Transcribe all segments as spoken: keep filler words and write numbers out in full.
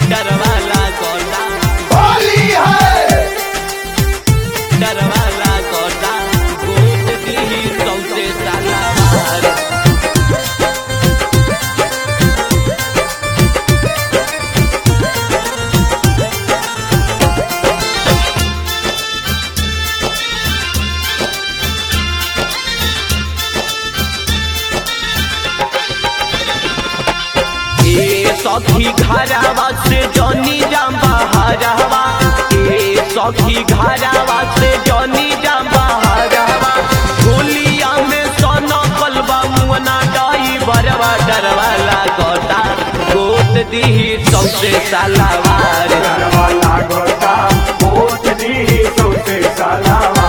डरवाला quota Holi है डरवाला quota गोद दी सौसे सालावार सखी घरावा से जनी जाम बहारवा ए सखी घरावा से जनी जाम बहारवा होलिया में सोना कलबा मुना डाई बरवा डरवाला गोटा गोद दी सौसे सालावार डरवाला गोटा गोद दी सौसे सालावार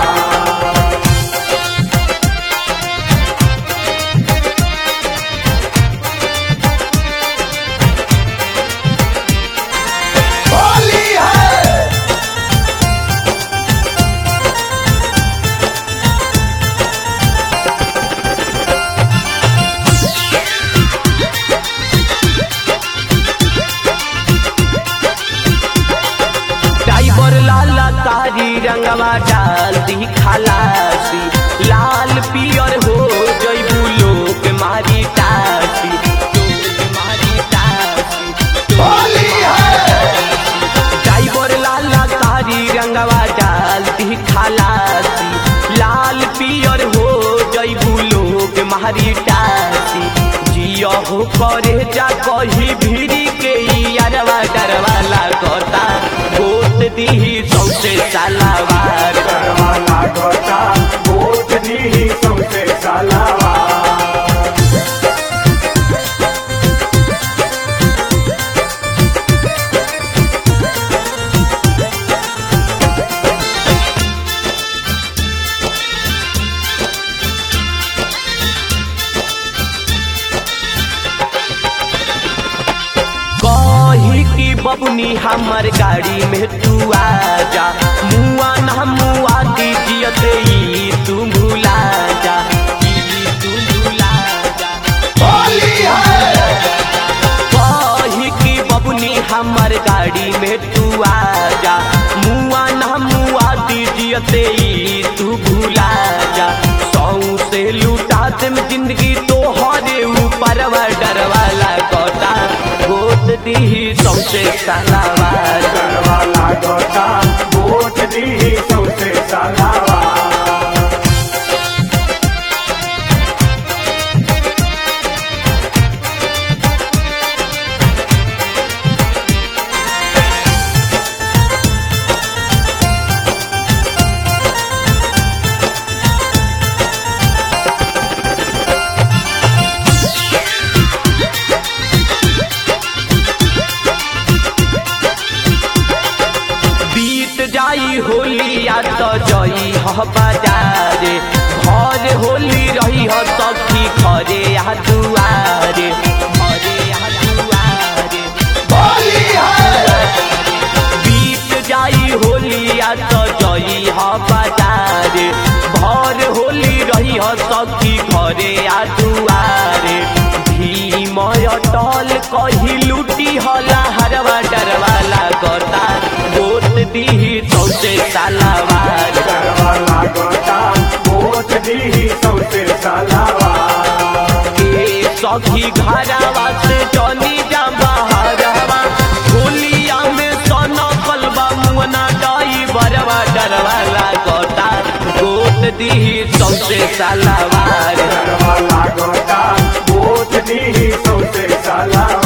रंगवा डाल दी खलासी लाल पियर हो जइबू लोग मारी टासी लोग मारी टासी होली है ड्राइवर लाला तारी रंगवा डाल दी खलासी लाल पियर हो जइबू लोग मारी टासी जियो हो करे जा कही भीरी के यारवा डरवाला गोता गोद दी सौसे सालावार डरवाला गोटा गोद दी सौसे सालावार बबुनी हमर गाड़ी में तू आजा मुआ ना मुआ दीजिए तू भूला जा तू भूला जा होली है कही की बबुनी हमर गाड़ी में तू आजा मुआ ना मुआ दीजिए तू भूला जा सौ से लूटा दम जिंदगी तोहरे ऊपर डरवाला गोटा गोद दी सौसे सालावार डरवाला गोटा गोद दी सौसे सालावार होलिया तो जई ह बाजारे घर होली रही ह सखी घरे आ दुआरे घरे आ दुआरे होली है बीत जाई होलिया तो जई ह बाजारे घर होली रही ह सखी घरे आ दुआरे भीम अटल कही लूटी हला हरवा डरवाला गोता गोद दी सौसे सालावार डरवाला गोटा गोद दी सौसे सालावार ए सखी घरावा से जनी जा बहारवा होलिया में सोना कलबा मुना डाई बरवा डरवाला गोता गोद दी सौसे सालावार डरवाला गोटा गोद दी सौसे सालावार।